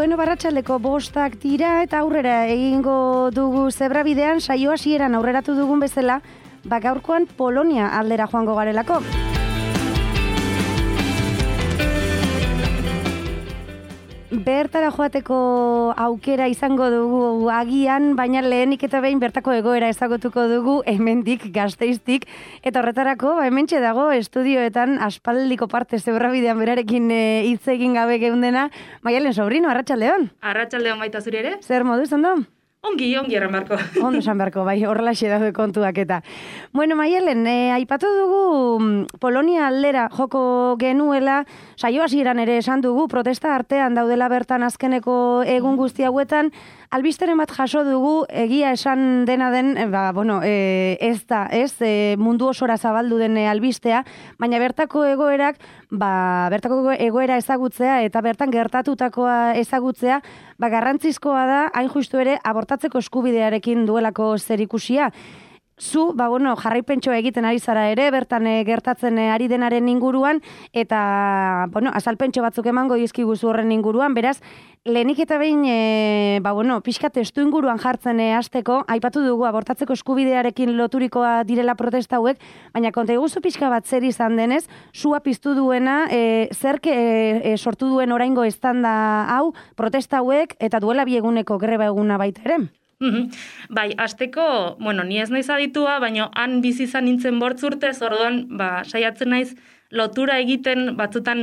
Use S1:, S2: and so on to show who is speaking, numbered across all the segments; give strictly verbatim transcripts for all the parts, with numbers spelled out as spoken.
S1: Bueno, barratxaldeko bostak dira eta aurrera egingo dugu zebrabidean, saio hasieran aurreratu dugun bezala, ba gaurkoan Polonia aldera joango garelako. Bertara joateko aukera izango dugu agian, baina lehenik eta behin bertako egoera ezagutuko dugu hemendik Gasteiztik, eta horretarako ba, hementxe dago estudioetan aspaldiko parte zebrabidean berarekin hitz e, egin gabe geundena. Maialen Sobrino, arratsaldeon.
S2: Arratsaldeon baita zuri ere?
S1: Zer moduz, ondo?
S2: Ongi, ongi erran barko.
S1: Ondo esan barko, bai, horrelaxe daude kontuak eta. Bueno, Maialen, eh, aipatu dugu Polonia aldera joko genuela, saio hasieran ere esan dugu, protesta artean daudela bertan azkeneko egun guzti hauetan, albisteren bat jaso dugu, egia esan dena den, ba, bueno, e, ez da, ez, e, mundu osora zabaldu den albistea, baina bertako egoerak, ba, bertako egoera ezagutzea eta bertan gertatutakoa ezagutzea, ba, garrantzizkoa da, hain justu ere, abortatzeko eskubidearekin duelako zerikusia. Zu, ba, bueno, jarraipentsoa egiten ari zara ere, bertan e, gertatzen e, ari denaren inguruan, eta, bueno, azalpentso batzuk emango dizkiguzu horren inguruan, beraz, lehenik eta behin, e, ba, bueno, pixka testu inguruan jartzen e, hasteko, aipatu dugu abortatzeko eskubidearekin loturikoa direla protesta hauek, baina konta eguzu pixka bat zer izan denez, sua piztu duena, e, zerk e, e, sortu duen oraingo estanda hau, protesta hauek, eta duela bieguneko greba eguna baita ere.
S2: Mm-hmm. Bai, hasteko, bueno, ni ez naiz aditua, baina han bizi izan nintzen bortz urtez, orduan, ba, saiatzen naiz lotura egiten batzutan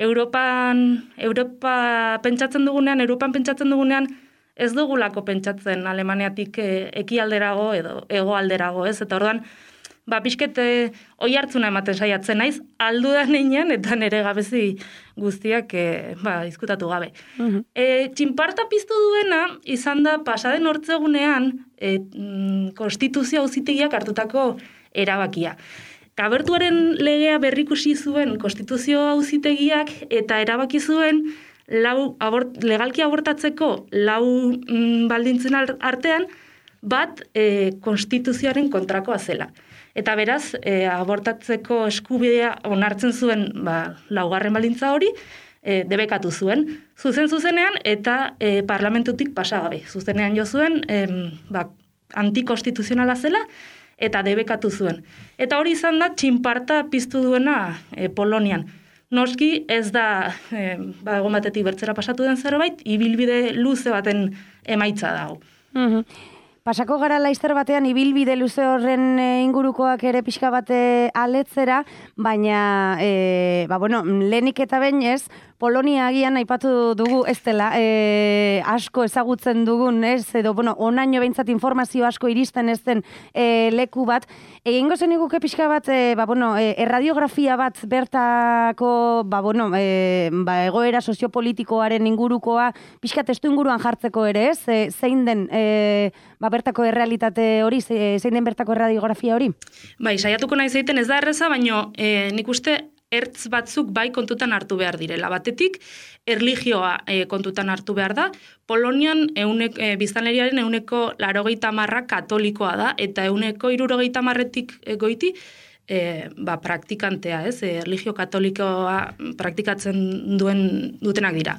S2: Europan, Europa pentsatzen dugunean, Europan pentsatzen dugunean, ez dugulako pentsatzen Alemaniatik e, ekialderago edo hegoalderago, ez? Eta orduan, ba, pixket oi hartzuna ematen saiatzen naiz, aldudan einean, eta nire gabezi guztiak e, ba, izkutatu gabe. Uh-huh. E, txinparta piztu duena, izan da pasaden hortzegunean, e, mm, konstituzio auzitegiak hartutako erabakia. Kabertuaren legea berrikusi zuen konstituzio auzitegiak eta erabaki zuen lau abort, legalki abortatzeko lau mm, baldintzen artean bat e, konstituzioaren kontrakoa zela. Eta beraz, e, abortatzeko eskubidea onartzen zuen ba, laugarren baldintza hori, e, debekatu zuen. Zuzen zuzenean eta e, parlamentutik pasagabe. Zuzenean jo zuen e, ba, antikonstituzionala zela, eta debekatu zuen. Eta hori izan da txinparta piztu duena e, Polonian. Noski ez da, e, ba, egon batetik bertzera pasatu den zerbait, ibilbide luze baten emaitza dago.
S1: Mhm. Pasako gara laizter batean ibilbide luze horren ingurukoak ere pixka bate aletzera, baina, e, ba, bueno, lehenik eta behin ez, Polonia agian aipatu dugu ez dela, e, asko ezagutzen dugun, ez, edo, bueno, onaino behintzat informazio asko iristen ez den e, leku bat. Egingo zen iguke pixka bat, e, ba, bueno, e, erradiografia bat bertako, ba, bueno, e, ba, egoera soziopolitikoaren ingurukoa, pixka testu inguruan jartzeko ere, ez, e, zein den, e, ba, bertako errealitate hori, zein den bertako erradiografia hori?
S2: Bai, saiatuko nahi zeiten ez da erreza, baina e, nik uste ertz batzuk bai kontutan hartu behar direla. Batetik, erlijioa e, kontutan hartu behar da. Polonian eunek, e, biztanleriaren euneko larogeita marra katolikoa da, eta euneko irurogeita marretik e, goiti e, ba, praktikantea, ez? E, erlijio katolikoa praktikatzen duen dutenak dira.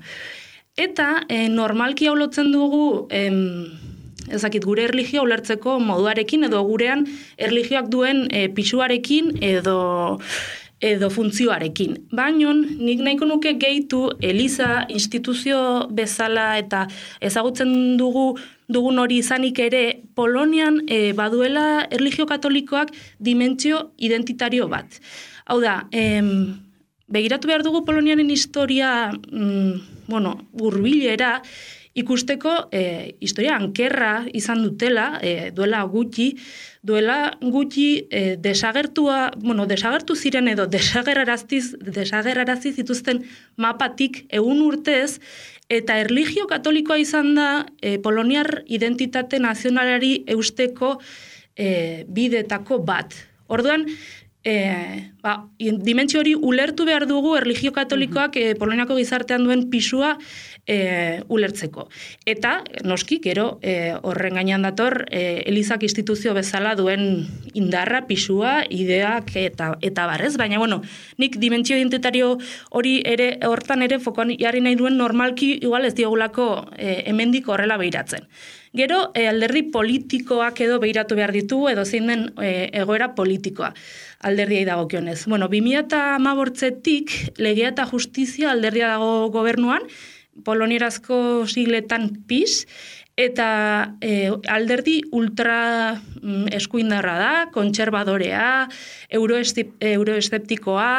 S2: Eta e, normalki hau lotzen dugu em, ezakit, gure erlijioa ulertzeko moduarekin, edo gurean erlijioak duen e, pisuarekin edo edo funtzioarekin. Baina nik nahiko nuke gehitu Eliza instituzio bezala eta ezagutzen dugu dugun hori izanik ere Polonian e, baduela erlijio katolikoak dimentsio identitario bat. Hau da, em, begiratu behar dugu Poloniaren historia mm, bueno, hurbilera, ikusteko e, historia ankerra izan dutela, e, duela gutxi, duela gutxi e, desagertua, bueno, desagertu ziren edo desagerraraziz, desagerraraziz zituzten mapatik egun urtez, eta erlijio katolikoa izan da e, poloniar identitate nazionalari eusteko e, bidetako bat. Orduan, e, ba, dimentsio hori ulertu behar dugu erlijio katolikoak e, Poloniako gizartean duen pisua e, ulertzeko. Eta, noski, gero, e, horren gainean dator, e, Elizak instituzio bezala duen indarra, pisua, ideak eta, eta barrez, baina, bueno, nik dimentsio identitario hori ere, hortan ere, fokoan jarri nahi duen normalki, igual ez diogulako e, hemendik horrela behiratzen. Gero, e, alderdi politikoak edo behiratu behar ditugu, edo zein den e, egoera politikoa alderdiai dagokionez. Bueno, bi mila hamabostetik legea eta justizia alderdia dago gobernuan, polonierazko sigletan P I S, eta e, alderdi ultra mm, eskuindarra da, kontserbadorea, euroesteptikoa,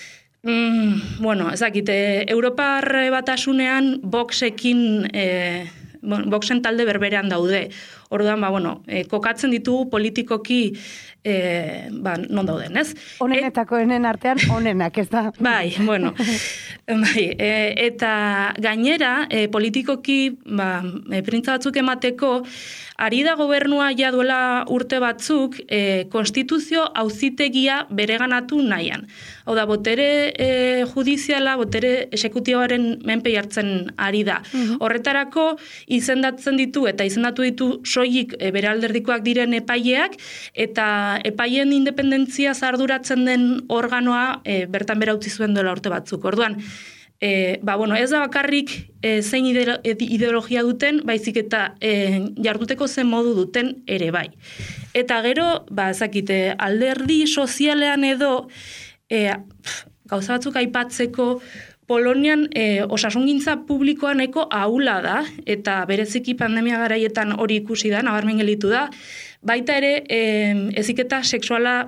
S2: mm, bueno, ezakite, Europar batasunean Voxekin... E, Bon, Voxen talde berberean daude. Orduan, ba, bueno, e, kokatzen ditugu politikoki e, ba, non dauden, ez?
S1: Onenetako enen artean, onenak, ez da?
S2: Bai, bueno. bai, e, eta gainera, e, politikoki, ba, e, printza batzuk emateko, ari da gobernua ja duela urte batzuk, e, konstituzio auzitegia bereganatu nahian. Hau da, botere e, judiziala, botere esekutioaren menpe jartzen ari da. Uh-huh. Horretarako, izendatzen ditu eta izendatu ditu soilik e, bere alderdikoak diren epaileak, eta epaien independentzia arduratzen den organoa e, bertan bera utzi zuen dola urte batzuk. Orduan, e, ba, bueno, ez da bakarrik e, zein ideologia duten, baizik eta e, jarduteko zen modu duten ere bai. Eta gero, ba, ezakite, alderdi sozialean edo e, pf, gauza batzuk aipatzeko, Polonian e, osasungintza publikoa nahiko ahula da, eta bereziki pandemia garaietan hori ikusi da, nabarmen gelitu da, baita ere e, heziketa sexuala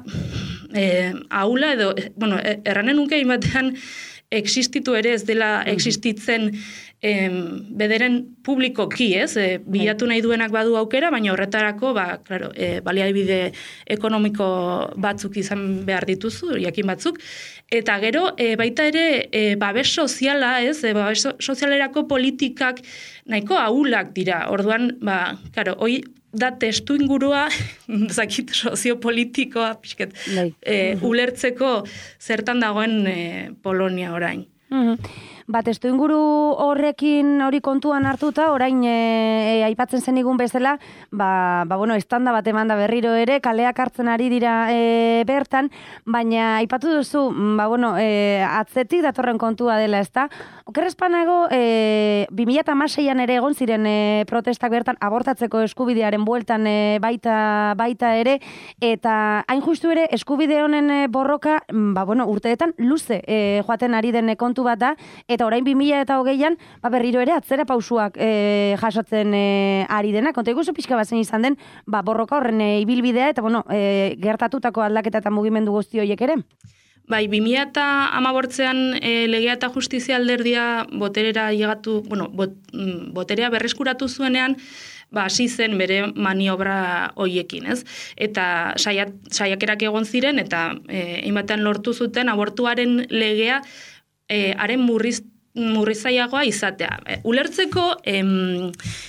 S2: e, ahula edo, e, bueno, erranen nuke batean existitu ere ez dela existitzen em, bederen publikoki, ez? E, bilatu nahi duenak badu aukera, baina horretarako, ba, claro, e, baliabide ekonomiko batzuk izan behar dituzu, jakin batzuk, eta gero, e, baita ere, e, babes soziala, ez? E, babes sozialerako politikak nahiko ahulak dira. Orduan, ba, claro, hoi da testu ingurua, zakit soziopolitikoa, pixket, e, ulertzeko zertan dagoen e, Polonia orain.
S1: Mm-hmm. Ba, testu inguru horrekin hori kontuan hartuta, orain e, e, aipatzen zenigun bezala, ba, ba bueno, estanda bat eman da berriro ere, kaleak hartzen ari dira e, bertan, baina aipatu duzu, ba, bueno, e, atzetik datorren kontua dela, ezta? Okerrezpanago, e, bi mila hamaseian ere egon ziren e, protestak bertan abortatzeko eskubidearen bueltan e, baita, baita ere, eta hain justu ere eskubide honen e, borroka, ba, bueno, urteetan luze e, joaten ari den kontu bat da, eta orain bi mila eta hogeian, ba, berriro ere atzera pausuak e, jasotzen e, ari dena. Konta ikusu pixka bazen izan den, ba, borroka horren e, ibilbidea, eta bueno, e, gertatutako aldaketa eta mugimendu guzti horiek ere.
S2: Bai, bi mila eta hamabortzean e, legea eta justizia alderdia boterera llegatu, bueno, bot, boterea berreskuratu zuenean, ba, hasi zen bere maniobra hoiekin, ez? Eta saiat, saiakerak egon ziren, eta e, hainbatean lortu zuten abortuaren legea e, haren murriz, murrizaiagoa izatea. E, ulertzeko, em,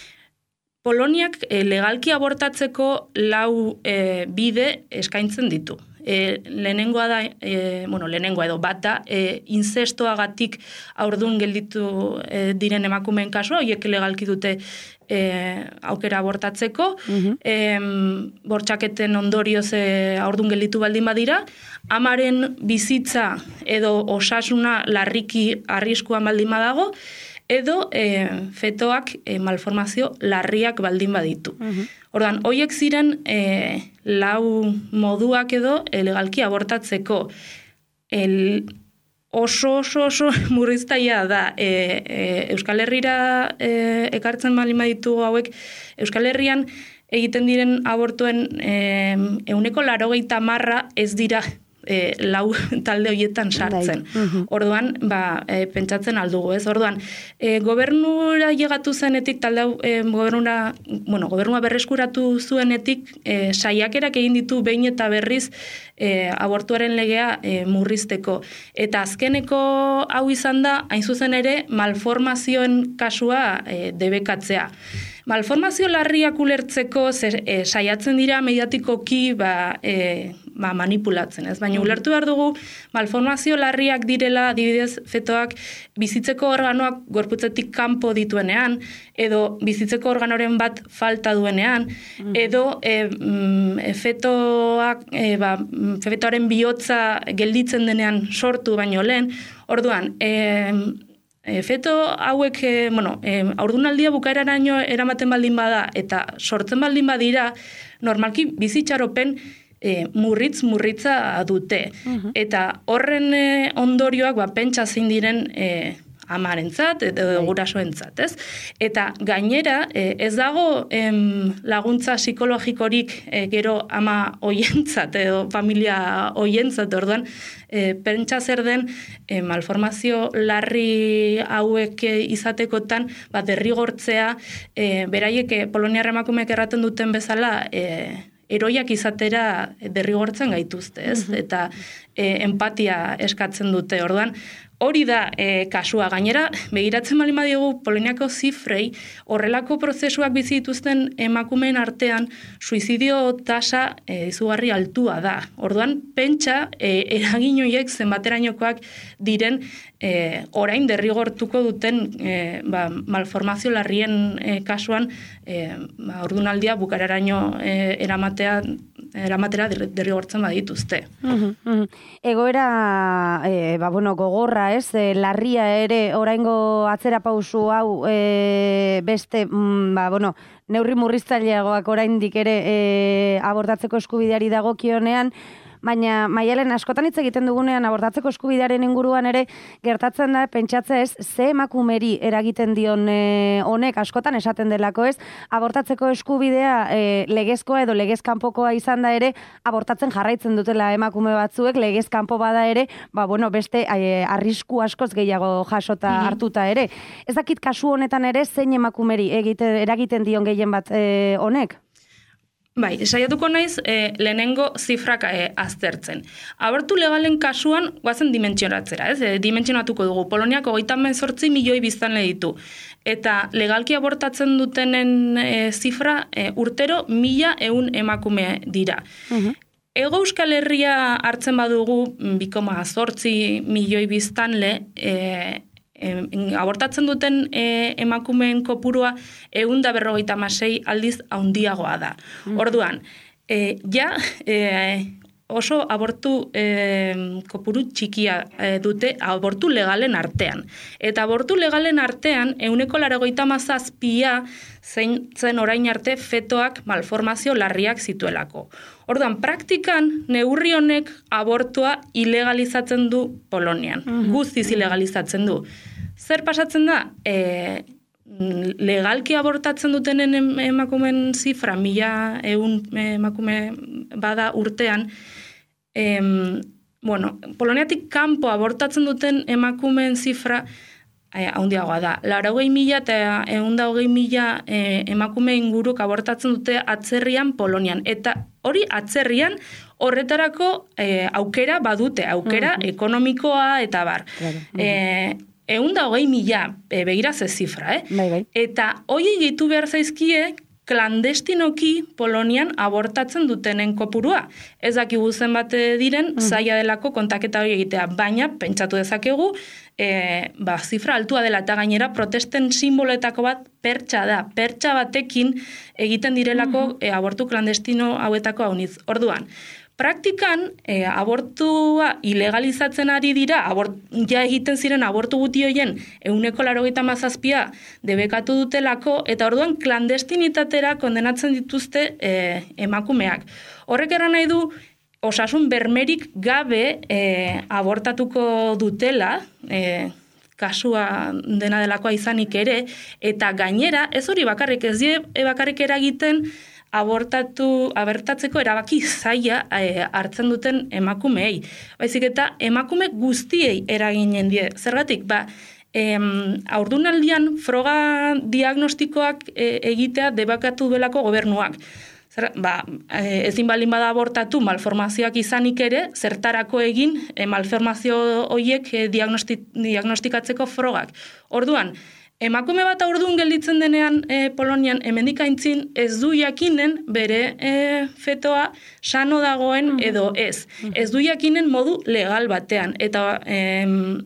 S2: Poloniak e, legalki abortatzeko lau e, bide eskaintzen ditu. E, lehenengoa da, e, bueno, lehenengoa edo bat da, e, inzestoagatik aurdun gelditu e, diren emakumeen kasua, horiek legalki dute e, aukera abortatzeko, uh-huh. e, bortxaketen ondorioz e, aurdun gelditu baldin badira, amaren bizitza edo osasuna larriki arriskuan baldin badago, edo e, fetoak e, malformazio larriak baldin baditu. Uh-huh. Ordan, hoiek ziren e, lau moduak edo e, legalki abortatzeko. El oso oso oso murriztaia da e, e, Euskal Herrira e, ekartzen baldin baditu hauek Euskal Herrian egiten diren abortuen e, ehuneko laurogeita hamarra ez dira E, lau talde horietan sartzen. Uh-huh. Orduan, ba, e, pentsatzen aldugu, ez? Orduan, e, gobernura llegatu zenetik, talde e, gobernura, bueno, gobernua berreskuratu zuenetik, e, saiakerak egin ditu behin eta berriz e, abortuaren legea e, murrizteko. Eta azkeneko hau izan da, hain zuzen ere, malformazioen kasua e, debekatzea. Malformazio larriak ulertzeko zer, e, saiatzen dira mediatikoki ba, e, ba, manipulatzen, ez? Baina ulertu behar dugu malformazio larriak direla, adibidez, fetoak bizitzeko organoak gorputzetik kanpo dituenean, edo bizitzeko organoren bat falta duenean, edo e, mm, fetoak, e, ba, fetoaren bihotza gelditzen denean sortu baino lehen, orduan, e, E, feto hauek, e, bueno, e, haurdunaldia bukaeraraino eramaten baldin bada eta sortzen baldin badira, normalki bizitxaropen e, murritz murritza dute. Uh-huh. Eta horren e, ondorioak ba, pentsa zein diren e, amarentzat edo gurasoentzat, ez? Eta gainera, e, ez dago em, laguntza psikologikorik e, gero ama hoientzat edo familia hoientzat, orduan, e, pentsa zer den e, malformazio larri hauek izatekotan, ba, derrigortzea, e, beraiek e, poloniar emakumeek erraten duten bezala, e, eroiak izatera derrigortzen gaituzte, ez? Uh-huh. Eta e, empatia eskatzen dute, orduan, hori da e, kasua. Gainera, begiratzen baldin badiogu Poloniako zifrei, horrelako prozesuak bizi dituzten emakumeen artean, suizidio tasa e, izugarri altua da. Orduan, pentsa, e, eragin horiek zenbaterainokoak diren e, orain derrigortuko duten e, ba, malformazio larrien e, kasuan, e, ba, ordunaldia bukararaino e, eramatea, eramatera derrigortzen badituzte.
S1: Uh-huh, uh-huh. Egoera, e, ba, bueno, gogorra, ez, e, larria ere, oraingo atzera pausu hau, e, beste, mm, ba, bueno, neurri murriztaileagoak oraindik ere e, abortatzeko eskubideari dagokionean, baina Maialen askotan hitz egiten dugunean abortatzeko eskubidearen inguruan ere gertatzen da pentsatzea ez ze emakumeri eragiten dion e, honek askotan esaten delako ez abortatzeko eskubidea e, legezkoa edo legez kanpokoa izan da ere abortatzen jarraitzen dutela emakume batzuek legez kanpo bada ere ba bueno beste e, arrisku askoz gehiago jasota mm-hmm. hartuta ere ez dakit kasu honetan ere zein emakumeri egite eragiten dion gehien bat e, honek.
S2: Bai, saiatuko naiz e, lehenengo zifrak e, aztertzen. Abortu legalen kasuan goazen dimentsionatzera, ez? E, dimentsionatuko dugu. Poloniak hogeita hemezortzi milioi biztanle ditu. Eta legalki abortatzen dutenen e, zifra e, urtero mila ehun emakume dira. Uh-huh. Ego Euskal Herria hartzen badugu bi koma zortzi milioi biztanle e, abortatzen duten e, emakumeen kopurua ehun eta berrogeita hamasei aldiz handiagoa da. Mm. Orduan, e, ja e, oso abortu e, kopuru txikia e, dute abortu legalen artean. Eta abortu legalen artean ehuneko laurogeita hamazazpia zein zen orain arte fetoak malformazio larriak zituelako. Orduan, praktikan neurri honek abortua ilegalizatzen du Polonian. Mm-hmm. Guztiz ilegalizatzen du. Zer pasatzen da? E, legalki abortatzen dutenen emakumen zifra, mila eun emakume bada urtean, em, bueno, Poloniatik kanpo abortatzen duten emakumeen zifra e, handiagoa da. Laurogei mila eta ehun eta hogei mila e, emakume inguruk abortatzen dute atzerrian Polonian. Eta hori atzerrian horretarako e, aukera badute, aukera uh-huh. ekonomikoa eta bar. Claro. Uh-huh. E, Ehun da hogei mila, e, begira ze zifra, eh?
S1: Bai, bai.
S2: Eta hoi gehitu behar zaizkie, klandestinoki Polonian abortatzen dutenen kopurua. Ez dakigu zenbat diren, mm. zaila delako kontaketa hori egitea, baina pentsatu dezakegu, e, ba, zifra altua dela eta gainera protesten simboloetako bat pertsa da. Pertsa batekin egiten direlako mm. e, abortu klandestino hauetako hauniz. Orduan, praktikan, e, abortua ilegalizatzen ari dira, abort, ja egiten ziren abortu guti hoien ehuneko laurogeita hamazazpia debekatu dutelako, eta orduan klandestinitatera kondenatzen dituzte e, emakumeak. Horrek eran nahi du, osasun bermerik gabe e, abortatuko dutela, e, kasua dena delakoa izanik ere, eta gainera, ez hori bakarrik, ez die bakarrik eragiten, abortatu, abertatzeko erabaki zaila e, hartzen duten emakumeei. Baizik eta emakume guztiei eraginen die. Zergatik, ba, em, aurdunaldian froga diagnostikoak e, egitea debakatu duelako gobernuak. Zer, ba, e, ezin baldin bada abortatu malformazioak izanik ere, zertarako egin e, malformazio horiek e, diagnosti, diagnostikatzeko frogak. Orduan, emakume bat aurdun gelditzen denean e, Polonian, hemendik aintzin ez du jakinen bere e, fetoa sano dagoen edo ez. Ez du jakinen modu legal batean. Eta e,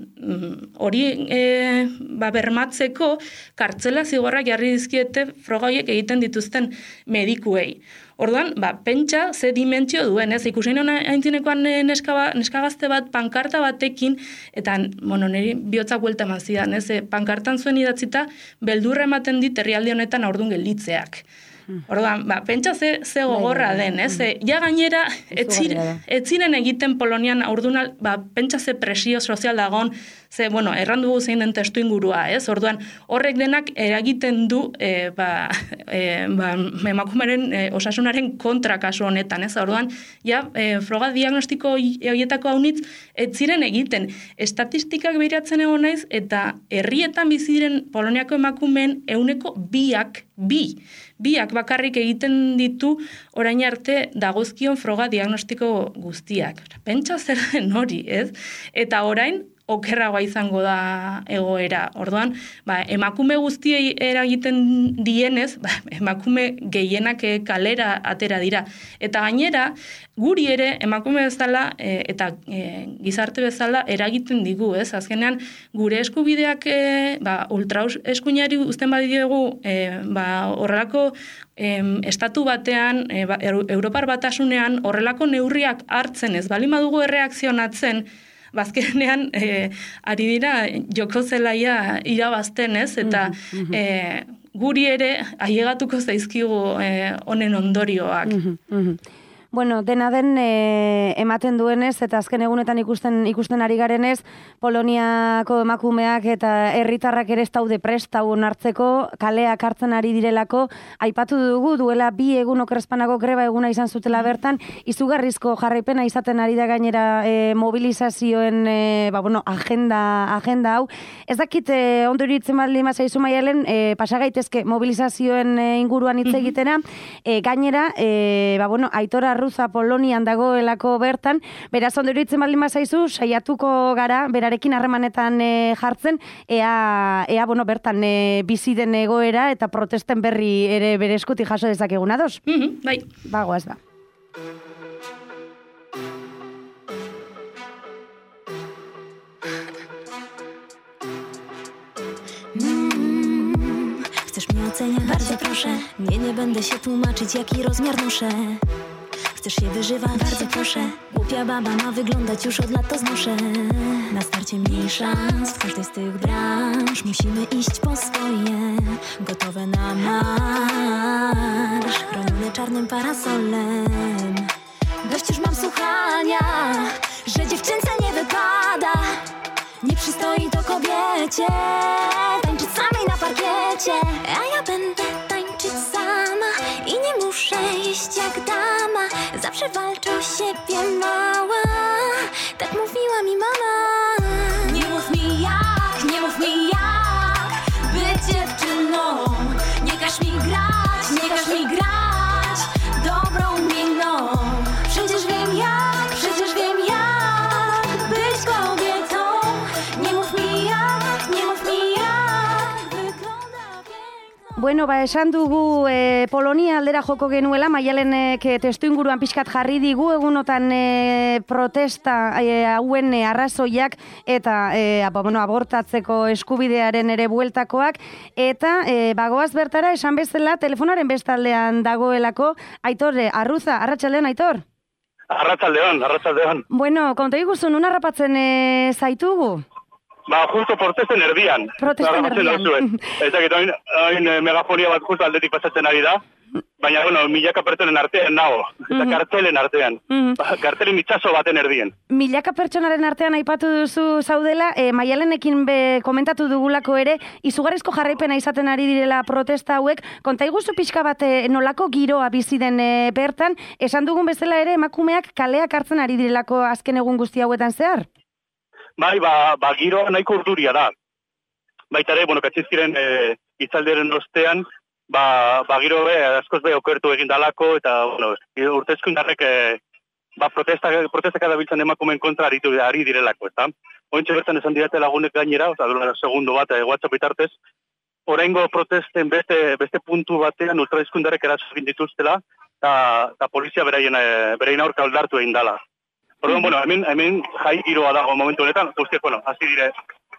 S2: hori e, ba, bermatzeko kartzela zigorrak jarri dizkiete froga horiek egiten dituzten medikuei. Orduan, ba, pentsa ze dimentsio duen, ez? Ikusein hona aintzinekoan neska, ba, neska gazte bat pankarta batekin, eta, bueno, niri bihotzak buelta eman zidan, ez? E, pankartan zuen idatzita, beldurra ematen dit herrialde honetan aurdun gelditzeak. Orduan, ba, pentsa ze, ze gogorra den, ez? E, ja gainera, etziren egiten Polonian aurdunal, ba, pentsa ze presio sozial dagon, ze, bueno, errandu zein den testu ingurua, ez? Orduan, horrek denak eragiten du, e, ba, e, ba, emakumeren e, osasunaren kontra kasu honetan, ez? Orduan, ja, e, froga diagnostiko horietako haunitz, etziren egiten. Estatistikak behiratzen egon naiz, eta herrietan biziren Poloniako emakumeen euneko biak, bi, biak bakarrik egiten ditu orain arte dagozkion froga diagnostiko guztiak. Pentsa zer den hori, ez? Eta orain, okerragoa izango da egoera. Orduan, ba, emakume guztiei eragiten dienez, ba, emakume gehienak kalera atera dira. Eta gainera, guri ere emakume bezala e, eta e, gizarte bezala eragiten digu, ez? Azkenean, gure eskubideak e, ba, ultra eskuinari uzten badiogu e, ba, horrelako em, estatu batean, e, ba, Europar batasunean, horrelako neurriak hartzen ez, bali madugu erreakzionatzen, bazkenean e, ari dira joko zelaia irabazten, ez? Eta e, guri ere ailegatuko zaizkigu e, honen ondorioak.
S1: Bueno, dena den e, ematen duenez, eta azken egunetan ikusten ikusten ari garenez, Poloniako emakumeak eta herritarrak ere ez daude prest hau onartzeko, kaleak hartzen ari direlako, aipatu dugu duela bi egun okerespanako greba eguna izan zutela bertan, izugarrizko jarraipena izaten ari da gainera e, mobilizazioen e, ba, bueno, agenda, agenda hau. Ez dakit e, ondo iritzen baldin mazaizu Maialen, e, pasa gaitezke mobilizazioen e, inguruan hitz egitera, e, gainera, e, ba, bueno, Aitor Arruza Polonian dagoelako bertan, beraz ondo iruditzen baldin bazaizu, saiatuko gara, berarekin harremanetan e, jartzen, ea, ea bueno, bertan e, bizi den egoera eta protesten berri ere bere eskuti jaso dezakeguna dos.
S2: Mm-hmm, bai.
S1: Bagoaz ba.
S3: Mm, chcesz mnie oceniać? Bardzo proszę. Nie, nie będę się tłumaczyć, jaki rozmiar noszę. Chcesz się wyżywać? Bardzo proszę. Głupia baba ma wyglądać, już od lat to znoszę. Na starcie mniej szans w każdej z tych branż. Musimy iść po swoje, gotowe na marsz, chronione czarnym parasolem. Dość już mam słuchania, że dziewczynce nie wypada, nie przystoi to kobiecie tańczyć samej na parkiecie. A ja będę tańczyć sama i nie muszę iść jak dama. Zawsze walczę o siebie mała, tak mówiła mi mama. Nie mów mi jak, nie mów mi jak być dziewczyną. Nie każ mi grać, nie każ mi grać dobrą miną. Przecież wiem jak, przecież wiem jak być kobietą. Nie mów mi jak, nie mów mi jak wygląda piękno.
S1: Bueno, ba, esan dugu e, Polonia aldera joko genuela, Maialenek e, testu inguruan pixkat jarri digu, egunotan e, protesta e, hauen e, arrazoiak eta e, abo, bueno, abortatzeko eskubidearen ere bueltakoak, eta e, bagoaz bertara esan bezala telefonaren bestaldean dagoelako, Aitor e, Arruza, arratsaldeon Aitor?
S4: Arratsaldeon, arratsaldeon.
S1: Bueno, konta iguzu, nun harrapatzen e, zaitugu?
S4: Ba, justo protesten erdian.
S1: Protesten erdian.
S4: Eta que hain, hain megafonia bat justo aldetik pasatzen ari da. Baina, bueno, milaka pertsonen artean nago. Eta
S1: Mm.
S4: kartelen artean.
S1: Mm.
S4: Kartelen itxaso baten erdien.
S1: Milaka pertsonaren artean aipatu duzu zaudela, e, Maialenekin be komentatu dugulako ere, izugarrizko jarraipena izaten ari direla protesta hauek, konta iguzu pixka bat e, nolako giroa bizi den e, bertan, esan dugun bezala ere emakumeak kaleak hartzen ari direlako azken egun guzti hauetan zehar?
S4: Bai, ba, ba giroa nahiko urduria da. Baita ere, bueno, katxizkiren e, itzalderen ostean, ba, ba giro be, askoz be okertu egin dalako, eta, bueno, urtezko indarrek e, ba, protesta, protestak adabiltzen emakumeen kontra aritu, ari direlako, eta. Ointxe bertan esan dirate lagunek gainera, oza, dola segundo bat, e, WhatsApp bitartez, oraingo protesten beste, beste puntu batean ultraizkundarek eraso egin dituztela, eta polizia beraien, beraien aurka aldartu egin dela. Orduan, bueno, hemen, hemen jai giroa dago momentu honetan, guztiak, bueno, hasi dire,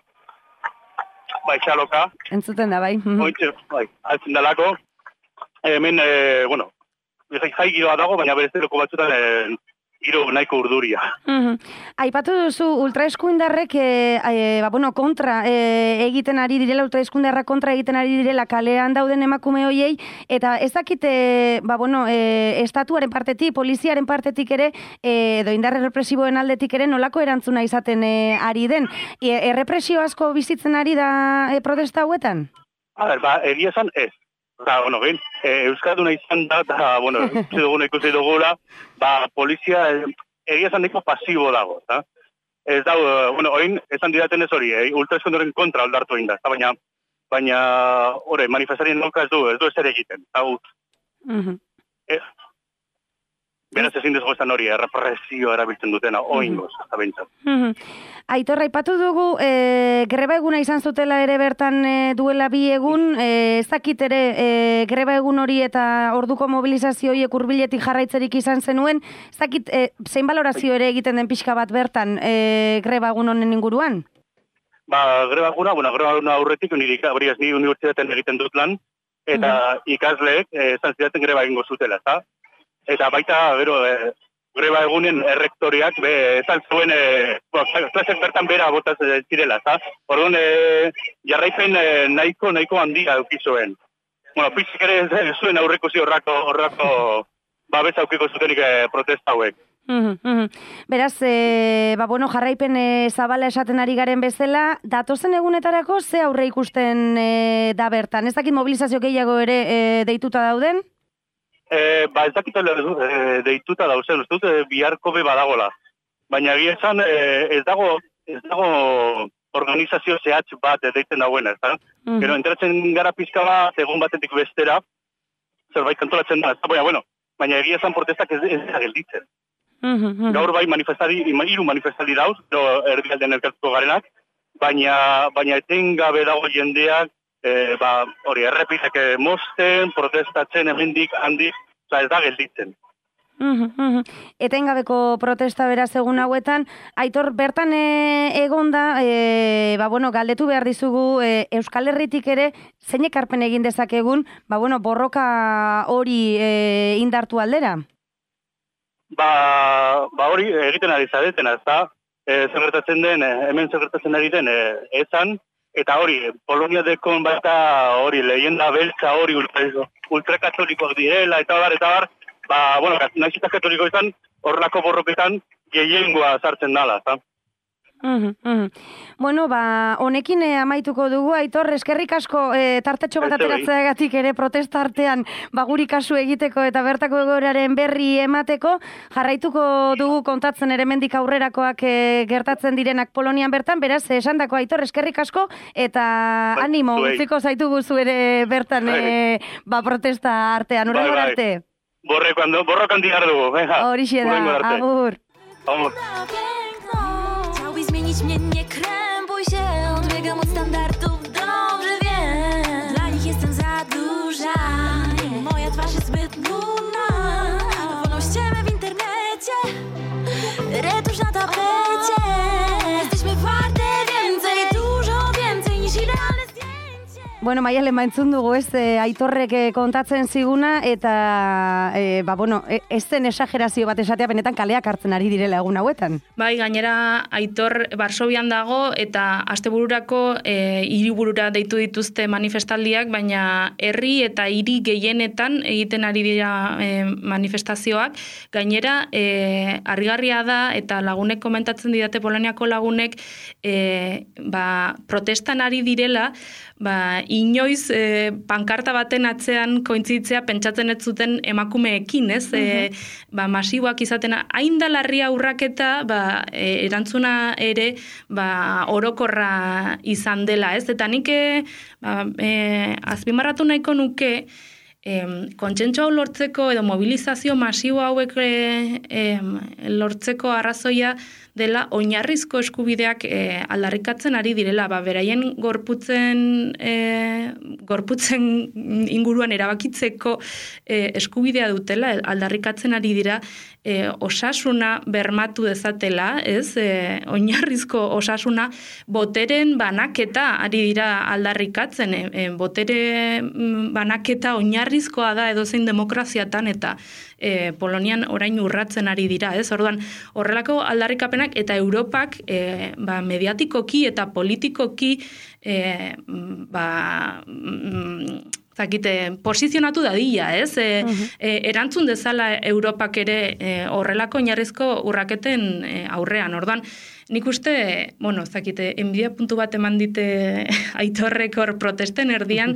S4: bai, xaloka.
S1: Entzuten da, bai.
S4: Ointxe, bai, altzen dalako. Hemen, e, bueno, jai giroa dago, baina berezte loko batzutan e, giro nahiko urduria.
S1: Mm-hmm. Aipatu duzu ultraeskuindarrek e, e, ba, bueno, kontra e, egiten ari direla, ultraeskuindarra kontra egiten ari direla kalean dauden emakume hoiei, eta ez dakite, ba, bueno, e, estatuaren partetik, poliziaren partetik ere, e, edo indarre represiboen aldetik ere, nolako erantzuna izaten e, ari den. E, errepresio asko bizitzen ari da e, protesta hauetan?
S4: A ber, ba, egia esan ez. Eta, bueno, ben, e, Euskalduna izan da, eta, bueno, ikusi duguna ikusi dugula, ba, polizia egia esan niko pasibo dago, eta? Ez dago, bueno, oin, esan didaten ez hori, e, ultraeskundoren kontra aldartu egin da, baina, baina, hori, manifestarien nolka ez du, ez du ez ere egiten, hau,
S1: Mm-hmm.
S4: e, beraz ezin dezgo esan hori, errepresio erabiltzen dutena, oingoz, eta behintzat.
S1: Mm-hmm. Aitor, aipatu dugu, e, greba eguna izan zutela ere bertan e, duela bi egun, e, ez dakit ere e, greba egun hori eta orduko mobilizazio horiek hurbiletik jarraitzerik izan zenuen, ez dakit e, zein balorazio ere egiten den pixka bat bertan e, greba egun honen inguruan?
S4: Ba, greba eguna, bueno, greba eguna aurretik, niri, hori ez, ni unibertsitaten egiten dut lan, eta mm-hmm. ikasleek esan e, zidaten greba egingo zutela, eta? Eta baita, gero, e, greba egunen errektoriak, be, esan zuen, e, klasek bertan bera botaz e, zirela, eta? Orduan, e, jarraipen e, nahiko, nahiko handia eukizuen. Bueno, pixik ere ez zuen aurreko zi horrako, horrako babesa eukiko zutenik e, protesta hauek.
S1: Mm-hmm, mm-hmm. Beraz, e, ba, bueno, jarraipen e, zabala esaten ari garen bezala, datozen egunetarako ze aurre ikusten e, da bertan? Ez dakit mobilizazio gehiago ere e, deituta dauden?
S4: E, ba, ez dakit e, deituta dauzen, ez dut e, biharko be badagola. Baina egia esan e, ez dago, ez dago organizazio zehatz bat deitzen dagoena, ez da? Mm-hmm. Gero, enteratzen gara pizka bat, egun batetik bestera, zerbait kantolatzen da, ez da, bueno, baina egia esan protestak ez, ez da gelditzen. Mm-hmm. Gaur bai manifestari, hiru manifestari dauz, erdialdean elkartuko garenak, baina, baina etengabe dago jendeak, e, ba, hori, errepitek mozten, protestatzen, hemendik, handik, oza, ez da gelditzen.
S1: Mm-hmm, mm-hmm. Etengabeko protesta beraz egun hauetan, Aitor, bertan e, egon da, e, ba, bueno, galdetu behar dizugu, e, Euskal Herritik ere, zein ekarpen egin dezakegun, ba, bueno, borroka hori e, indartu aldera?
S4: Ba, ba hori egiten ari zaretena, ez da, e, zer gertatzen den, hemen zer gertatzen ari den, e, ezan, eta hori, Polonia dekon baita hori, leyenda beltza hori, ultrakatolikoak direla, eta bar, eta bar, ba, bueno, nahiz eta katoliko izan, horrelako borroketan, gehiengoa sartzen dala, ez da.
S1: Mm-hmm, mm-hmm. Bueno, ba, honekin eh, amaituko dugu, Aitor, eskerrik asko eh, tartetxo bat ateratzeagatik ere protesta artean baguri kasu egiteko eta bertako egoeraren berri emateko, jarraituko dugu kontatzen ere mendik aurrerakoak eh, gertatzen direnak Polonian bertan, beraz, esandako Aitor, eskerrik asko, eta ba, animo, utziko zaitugu zu ere bertan eh, ba, protesta artean, urrengor arte.
S4: Borrokan, borrokan digar dugu, venga.
S1: Horixe da, agur.
S4: Agur.
S3: Zmienić mnie, nie krępuj się, odbiegam od standardów, dobrze wiem. Dla nich jestem za duża, moja twarz jest zbyt nudna. Wolą ściemy w internecie, retusz na tapecie. Jesteśmy warte więcej, dużo więcej niż idealne zdjęcie.
S1: Bueno, Maialen, entzun dugu ez, e, Aitorrek e, kontatzen ziguna, eta, e, ba, bueno, e, ez zen esagerazio bat esatea, benetan kaleak hartzen ari direla egun hauetan.
S2: Bai, gainera, Aitor Varsovian dago, eta astebururako e, hiriburura deitu dituzte manifestaldiak, baina herri eta hiri gehienetan egiten ari dira e, manifestazioak. Gainera, e, harrigarria da, eta lagunek komentatzen didate, Poloniako lagunek, e, ba, protestan ari direla, ba, inoiz e, pankarta baten atzean kointzitzea pentsatzen ez zuten emakumeekin, ez? E, ba, masiboak izaten hain da larria urraketa, ba, e, erantzuna ere ba, orokorra izan dela, ez? Eta nik e, ba, e, azpimarratu nahiko nuke em, kontsentsu hau lortzeko edo mobilizazio masibo hauek e, em, lortzeko arrazoia dela oinarrizko eskubideak e, aldarrikatzen ari direla, ba, beraien gorputzen, e, gorputzen inguruan erabakitzeko e, eskubidea dutela, aldarrikatzen ari dira, e, osasuna bermatu dezatela, ez? E, oinarrizko osasuna boteren banaketa ari dira aldarrikatzen, e, e, botere banaketa oinarrizkoa da edozein demokraziatan eta e, Polonian orain urratzen ari dira, ez? Orduan, horrelako aldarrikapenak eta Europak e, ba, mediatikoki eta politikoki e, ba, mm, zakite, posizionatu dadila, ez? E, uh-huh. e, erantzun dezala Europak ere e, horrelako oinarrizko urraketen e, aurrean. Orduan, nik uste, bueno, zakite, enbidia puntu bat eman dite Aitorrek hor protesten erdian,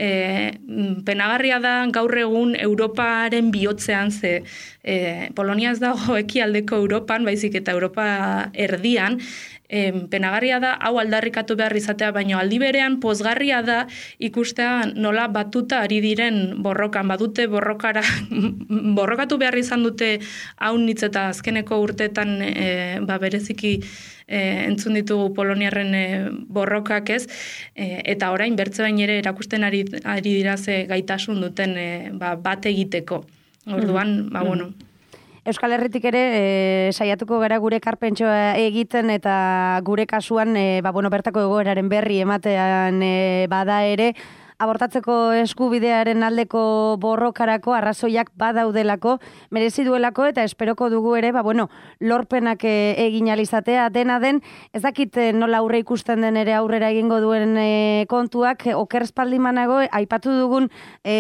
S2: e, penagarria da gaur egun Europaren bihotzean, ze e, Polonia ez dago ekialdeko Europan, baizik eta Europa erdian, E, penagarria da hau aldarrikatu behar izatea, baino aldi berean pozgarria da ikustea nola batuta ari diren borrokan, badute borrokara, borrokatu behar izan dute haunitz eta azkeneko urteetan e, ba bereziki e, entzun ditugu Poloniarren e, borrokak ez, e, eta orain bertze bain ere erakusten ari, ari dira ze gaitasun duten e, ba, bat egiteko. Orduan, ba bueno,
S1: Euskal Herritik ere e, saiatuko gara gure karpentxoa egiten eta gure kasuan e, ba, bueno, bertako egoeraren berri ematean e, bada ere, abortatzeko eskubidearen aldeko borrokarako arrazoiak badaudelako, merezi duelako eta esperoko dugu ere, ba, bueno, lorpenak e, egin alizatea dena den, ez dakit nola aurre ikusten den ere aurrera egingo duen e, kontuak, oker espaldimanago, aipatu dugun,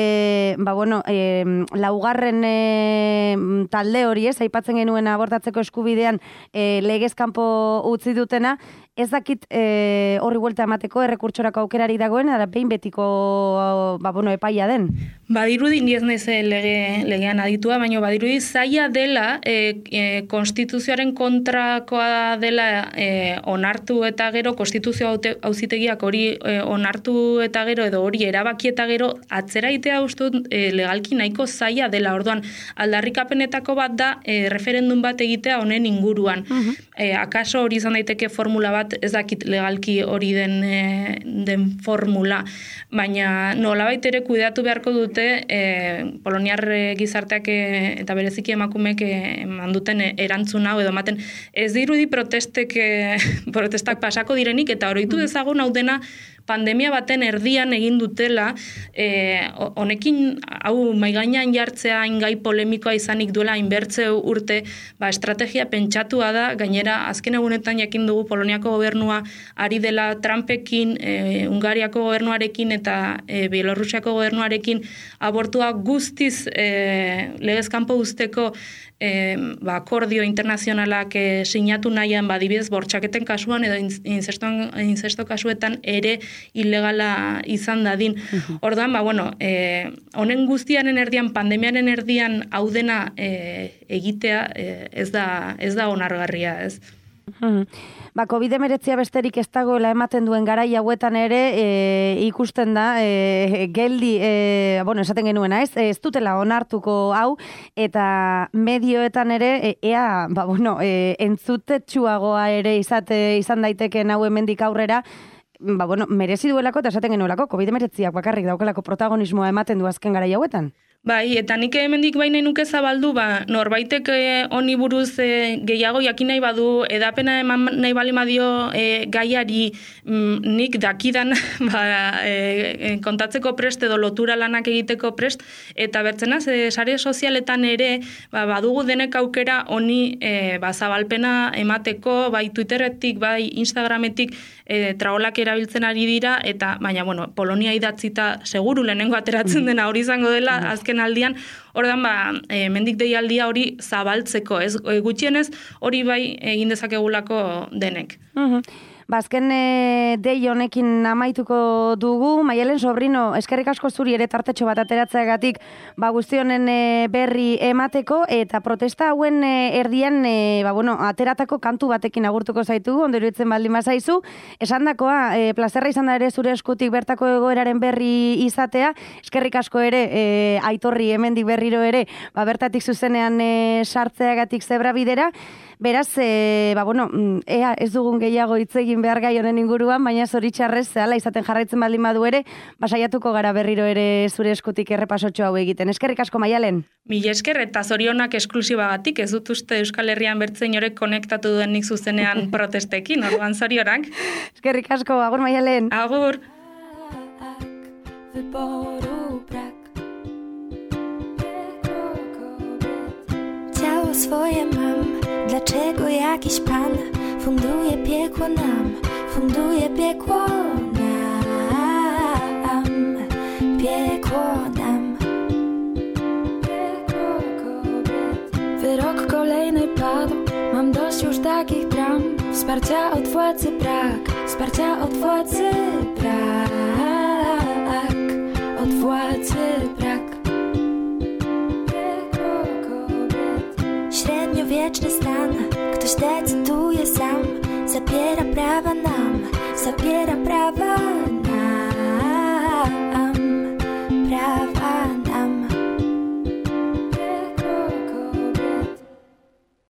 S1: e, ba, bueno, e, laugarren e, talde hori ez, aipatzen genuen abortatzeko eskubidean e, legezkanpo utzi dutena, ez dakit e, horri buelta emateko errekurtsorako aukerari dagoen, ara behin betiko ba, bueno, epaia den.
S2: Badirudi, ni ez naiz lege, legean aditua, baina badirudi zaila dela, e, e, konstituzioaren kontrakoa dela e, onartu eta gero, konstituzio auzitegiak hori e, onartu eta gero, edo hori erabaki eta gero, atzera itea uste e, legalki nahiko zaila dela. Orduan, aldarrikapenetako bat da, e, referendum bat egitea honen inguruan. Uh-huh. E, akaso hori izan daiteke formula bat, ez dakit legalki hori den, e, den formula, baina nolabait ere kudeatu beharko dute e, Poloniar gizarteak e, eta bereziki emakumeek eman duten erantzun hau edo ematen ez dirudi protestek e, protestak pasako direnik eta oroitu dezagun hau dena pandemia baten erdian egin dutela, eh, honekin hau maigainan jartzea ingai polemikoa izanik duela inbertze urte, ba, estrategia pentsatua da, gainera azken egunetan jakin dugu Poloniako gobernua ari dela Trumpekin, eh, Ungariako gobernuarekin eta eh, Bielorrusiako gobernuarekin abortua guztiz eh, legezkanpo usteko E, ba, akordio internazionalak e, sinatu nahian badibidez bortxaketen kasuan edo inzesto kasuetan ere ilegala izan dadin. Uh-huh. Orduan, ba, bueno, e, honen guztiaren erdian, pandemiaren erdian hau dena e, egitea e, ez da, ez da onargarria, ez?
S1: Uh-huh. Ba, covid hemeretzia besterik ez dagoela ematen duen garai hauetan ere e, ikusten da, e, geldi, e, bueno, esaten genuena ez, ez dutela onartuko hau, eta medioetan ere, e, ea, ba, bueno, e, entzutetsuagoa ere izate, izan daiteken hau hemendik aurrera, ba, bueno, merezi duelako eta esaten genuelako, covid hemeretziak bakarrik daukelako protagonismoa ematen du azken garai hauetan.
S2: Bai, eta nik hemendik baina nuke zabaldu, ba, norbaitek honi buruz e, gehiago jakin nahi badu, edapena eman nahi balima dio e, gaiari m, nik dakidan ba, e, kontatzeko prest edo lotura lanak egiteko prest, eta bertzenaz, e, sare sozialetan ere, ba, badugu denek aukera honi e, ba, zabalpena emateko, bai Twitteretik, bai Instagrametik, e, traolak erabiltzen ari dira, eta baina, bueno, Polonia idatzita seguru lehenengo ateratzen dena hori izango dela, azken aldian, ordan ba, e, mendik deialdia hori zabaltzeko, ez gutxienez hori bai egin dezakegulako denek.
S1: Uh-huh. bazken e, dei honekin amaituko dugu. Maialen Sobrino, eskerrik asko zuri ere tartetxo bat ateratzeagatik ba, guzti honen e, berri emateko, eta protesta hauen e, erdian e, ba, bueno, ateratako kantu batekin agurtuko zaitugu, ondo iruditzen baldin bazaizu. Esandakoa, e, plazerra izan da ere zure eskutik bertako egoeraren berri izatea, eskerrik asko ere, e, aitorri hemendik berriro ere, ba, bertatik zuzenean e, sartzeagatik zebra bidera. Beraz, e, ba, bueno, ea ez dugun gehiago hitz egin behar gai honen inguruan, baina zoritxarrez, zehala izaten jarraitzen baldin badu ere, basaiatuko gara berriro ere zure eskutik errepasotxo hau egiten. Eskerrik asko, Maialen.
S2: Mila esker eta zorionak esklusibagatik, ez dut uste Euskal Herrian bertzen jorek konektatu duenik zuzenean protestekin, orduan zorionak.
S1: Eskerrik asko, agur Maialen.
S2: Agur.
S3: Ciało swoje mam, dlaczego jakiś pan funduje piekło nam, funduje piekło nam, piekło nam. Wyrok kolejny padł, mam dość już takich dram, wsparcia od władzy brak, wsparcia od władzy brak, od władzy brak. Średniowieczny stan, ktoś decyduje sam, zabiera prawa nam, zabiera